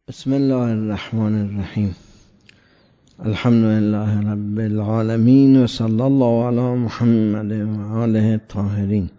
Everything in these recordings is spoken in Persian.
بسم الله الرحمن الرحیم. الحمد لله رب العالمین و صلی الله علی محمد و آله الطاهرین.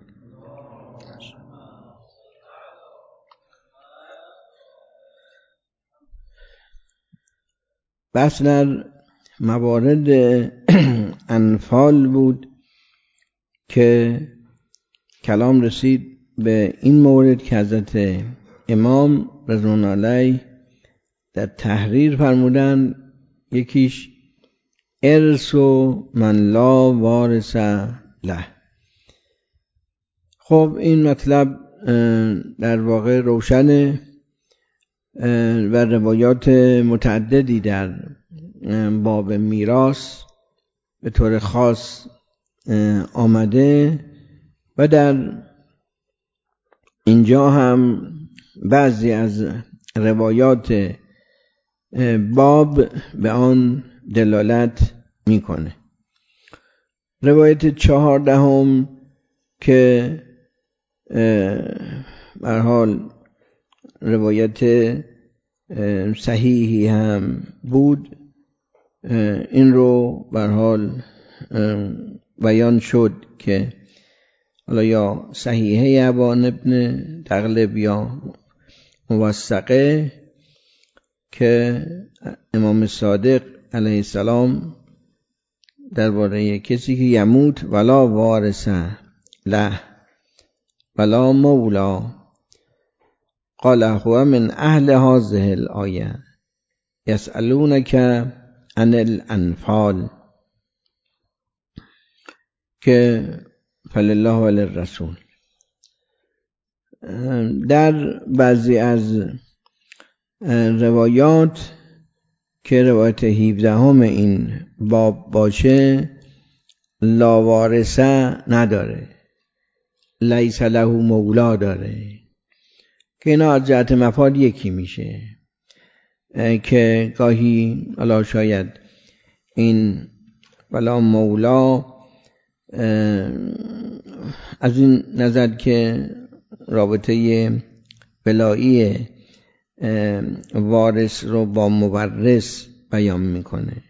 بحث در موارد انفال بود که کلام رسید به این مورد که حضرت امام رضوان علیه در تحریر فرمودن یکیش ارث و من لا وارث له. خب این مطلب در واقع روشنه و روایات متعددی در باب میراث به طور خاص آمده و در اینجا هم بعضی از روایات باب به آن دلالت میکنه. روایت 14 که به هر حال روایت صحیحی هم بود، این رو به هر حال بیان شد که حالا یا صحیحه ابان ابن تغلب یا موثقه که امام صادق علیه السلام درباره کسی که یموت ولا وارث له ولا مولا قال هو من اهل هذه الآیه یسألونک عن الانفال که فلله وللرسول. در بعضی از روایات که روایت 17 این باب باشه لا وارثه نداره، لیس له مولا داره که اینا از جهت مفاد یکی میشه که گاهی حالا شاید این ولا مولا از این نظر که رابطه ولایی وارث رو با مورث بیان میکنه.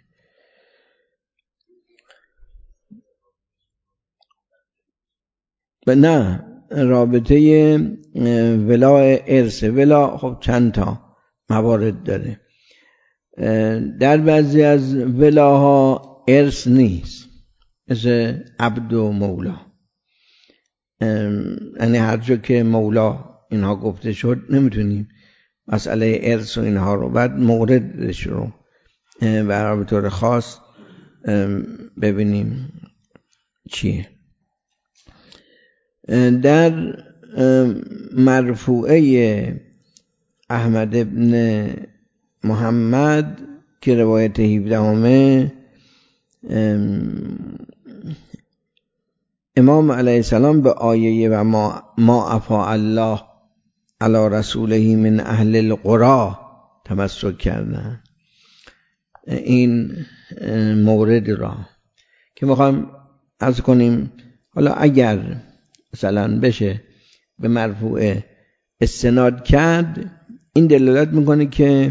و نه رابطه ولا ارث. ولا خب چند تا موارد داره. در بعضی از ولاها ارث نیست، مثل عبد و مولا، یعنی هر جا که مولا اینها گفته شد نمیتونیم مسئله ارث و اینها رو بعد موردش رو به طور خاص ببینیم چیه. در مرفوعه احمد ابن محمد که روایت 17 امام علیه السلام به آیه و ما افاء الله علی رسوله من اهل القرى تمسک کردن. این مورد را که میخوام عرض کنیم حالا اگر مثلا بشه به مرفوعه استناد کرد، این دلالت میکنه که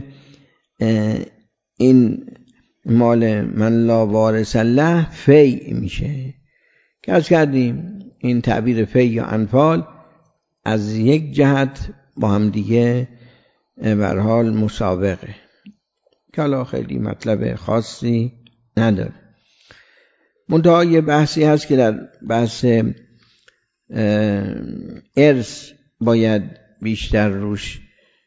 این مال من لا وارث له فی میشه که از کردیم این تعبیر فی یا انفال از یک جهت با هم دیگه به هر حال مسابقه که حالا خیلی مطلب خاصی نداره. منتها یه بحثی هست که در بحث ارث باید بیشتر روش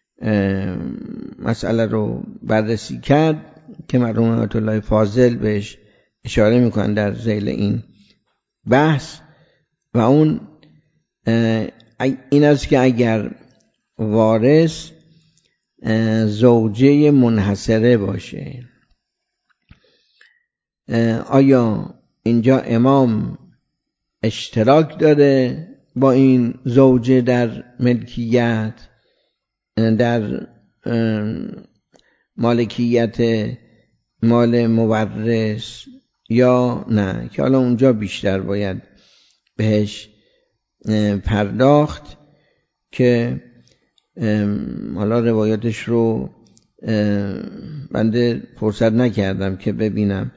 مسئله رو بررسی کرد که مرحوم آیت الله فاضل بهش اشاره میکنن در ذیل این بحث، و اون این است که اگر وارث زوجه منحصره باشه، آیا اینجا امام اشتراک داره با این زوجه در ملکیت، در مالکیت مال مورث یا نه، که حالا اونجا بیشتر باید بهش پرداخت که حالا روایاتش رو بنده فرصت نکردم که ببینم،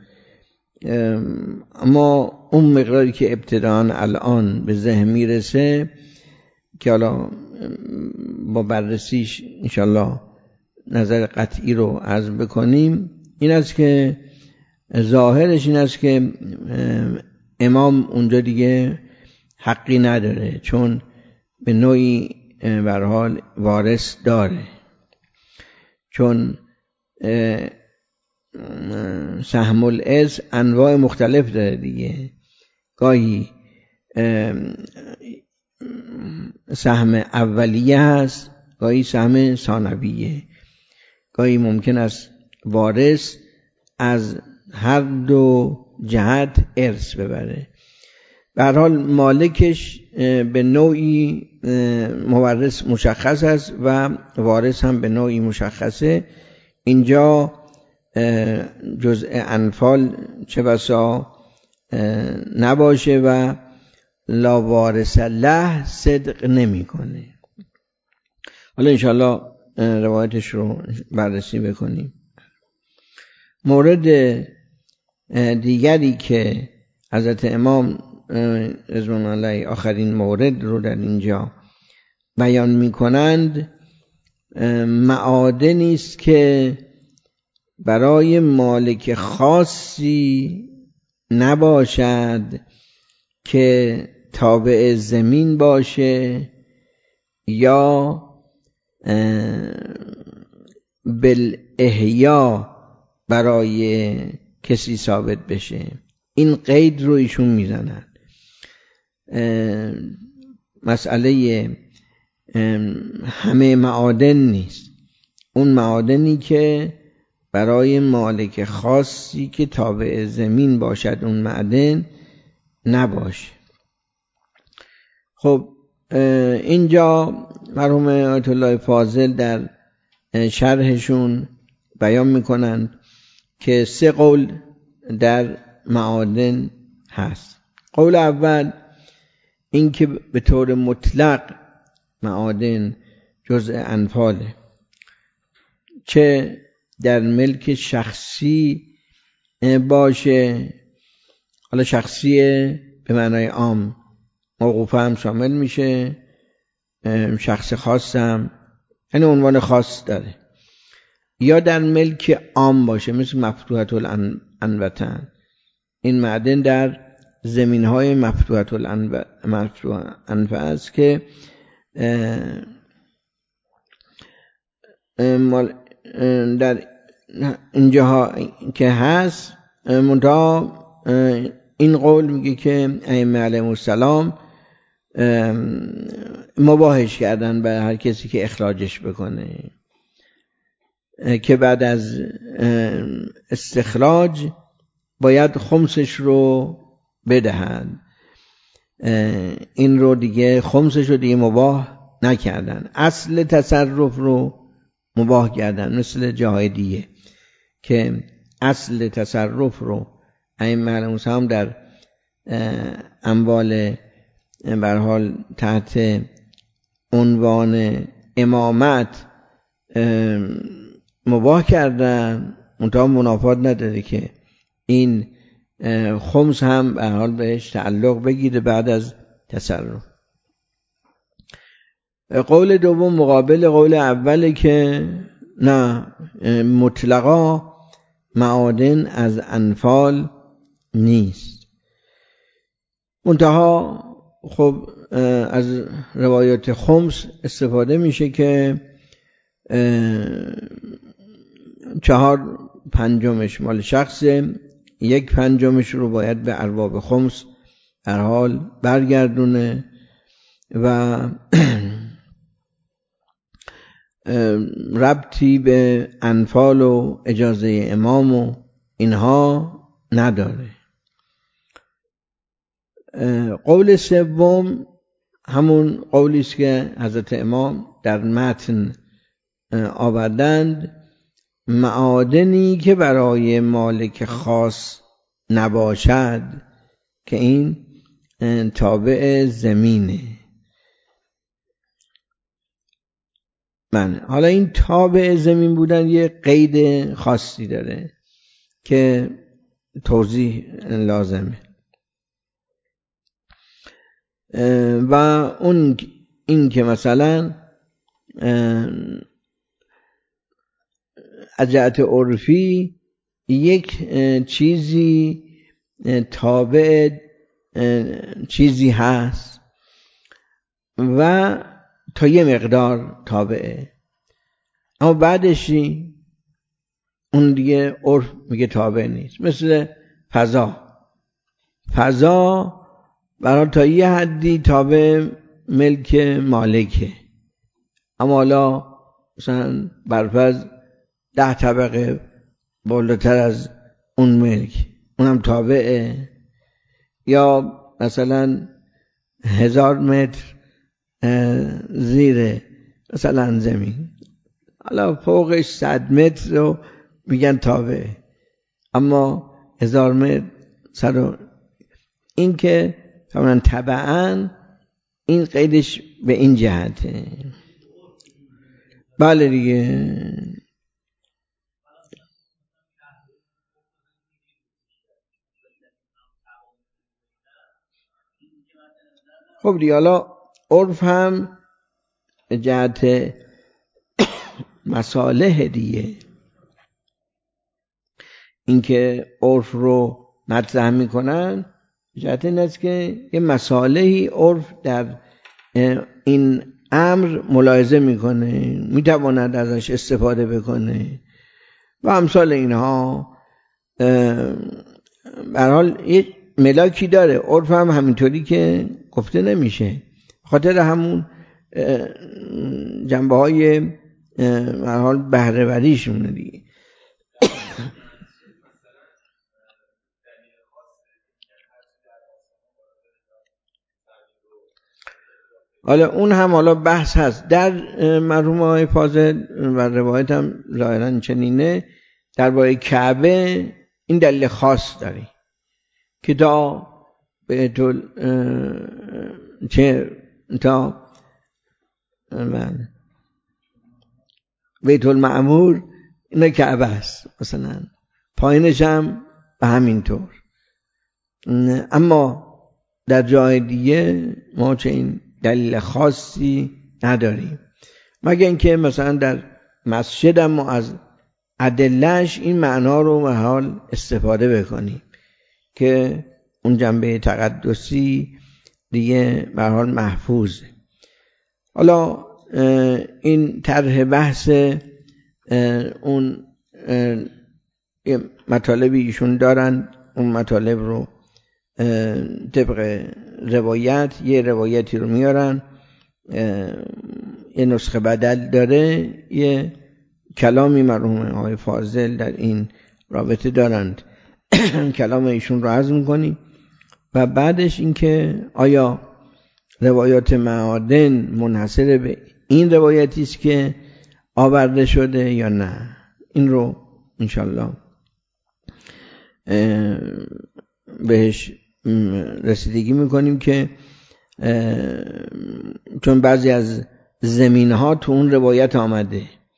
اما اون مقداری که ابتداً الان به ذهن میرسه که حالا با بررسیش انشالله نظر قطعی رو عرض بکنیم، این است که ظاهرش این است که امام اونجا دیگه حقی نداره، چون به نوعی به هر حال وارث داره، چون سهم الارث انواع مختلف داره دیگه. گاهی سهم اولیه هست، گاهی سهم ثانویه، گاهی ممکن است وارث از هر دو جهت ارث ببره. به هر حال مالکش به نوعی مورث مشخص است و وارث هم به نوعی مشخصه. اینجا جزء انفال چه بسا نباشه و لا وارث له صدق نمی کنه. حالا انشاءالله روایتش رو بررسی بکنیم. مورد دیگری که حضرت امام رضوان الله آخرین مورد رو در اینجا بیان می کنند، معادنی است که برای مالک خاصی نباشد که تابع زمین باشه یا بالاحیا برای کسی ثابت بشه. این قید رو ایشون میزنن. مسئله همه معادن نیست، اون معادنی که برای مالک خاصی که تابع زمین باشد اون معدن نباشه. خب اینجا مرحوم آیت الله فاضل در شرحشون بیان میکنند که 3 قول در معادن هست. قول اول این که به طور مطلق معادن جزء انفاله، چه در ملک شخصی باشه، حالا شخصی به معنای عام، موقوفه هم شامل میشه، شخص خاص هم، یعنی عنوان خاص داره، یا در ملک عام باشه مثل مفتوحة الانوطن. این معدن در زمین های مفتوحة الانفع است که در اینجاها که هست. منتها این قول میگه که ائمه علیهم السلام مباحش کردن به هر کسی که اخراجش بکنه، که بعد از استخراج باید خمسش رو بدهند. این رو دیگه خمسش رو دیگه مباح نکردن، اصل تصرف رو مباح کردن، مثل جاهای دیگه که اصل تصرف رو ائمه علیهم السلام در اموال به هر حال تحت عنوان امامت مباح کردن، منتها منافات نداره که این خمس هم به هر حال بهش تعلق بگیره بعد از تصرف. قول دوم مقابل قول اوله که نه مطلقا معادن از انفال نیست. منتها خب از روایات خمس استفاده میشه که 4/5 مال شخصه، 1/5 رو باید به ارباب خمس در حال برگردونه و ربطی به انفال و اجازه امام و اینها نداره. قول سوم همون قولی است که حضرت امام در متن آوردند، معادنی که برای مالک خاص نباشد که این تابع زمینه. من حالا این تابع زمین بودن یه قید خاصی داره که توضیح لازمه و اون این که مثلا از جهت عرفی یک چیزی تابع چیزی هست و تا یه مقدار تابعه، اما بعدش اون دیگه عرف میگه تابع نیست. مثل فضا برای تا یه حدی تابع ملک مالکه، اما حالا مثلا برفرض 10 طبقه بالاتر از اون ملک اونم تابعه، یا مثلا 1000 متر زیر مثلا زمین، حالا فوقش 100 متر رو میگن تابعه، اما 1000 متر این که طبعا تبعاً این قیدش به این جهته. بله دیگه خب دیگه حالا عرف هم جهت مصالح دیگه، اینکه عرف رو مطرح میکنن جهت این است که یه مصالحی عرف در این امر ملاحظه میکنه، میتواند ازش استفاده بکنه و امثال اینها. به هر حال یه ملاکی داره عرف هم همینطوری که گفته نمیشه، خاطر همون جنبه های به هر حال بهره وریشونه دیگه. حالا اون هم حالا بحث هست در مرحوم های فاضل و روایت هم ظاهرا چنینه. درباره کعبه این دلیل خاص داره که تا بیت المعمور این کعبه است، مثلا پایینش هم به همین طور، اما در جای دیگه ما چه این دلیل خاصی نداریم، مگر اینکه مثلا در مسجد ما از ادله‌اش این معنا رو به حال استفاده بکنیم که اون جنبه تقدسی دیگه به حال محفوظه. حالا این طرح بحث اون مطالبی ایشون دارن، اون مطالب رو طبق روایت یه روایتی رو میارن، یه نسخه بدل داره، یه کلامی مرحوم آقای فاضل در این رابطه دارند کلام ایشون رو عرض میکنیم و بعدش اینکه آیا روایات معادن منحصر به این روایتی است که آورده شده یا نه، این رو انشالله بهش رسیدگی میکنیم که چون بعضی از زمین ها تو اون روایت آمده،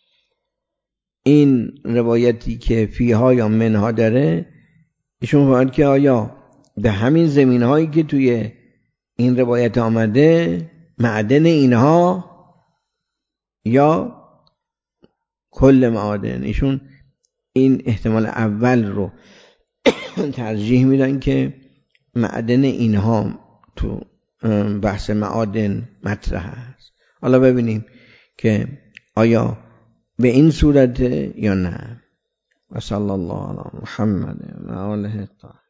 این روایتی که فیها یا منها داره ایشون فرمود که آیا به همین زمین هایی که توی این روایت آمده معدن اینها یا کل معادن. ایشون این احتمال اول رو ترجیح میدن که معدن اینها تو بحث معادن مطرح است. حالا ببینیم که آیا به این صورت یا نه. و صلی الله علی محمد و آله الطاهرین.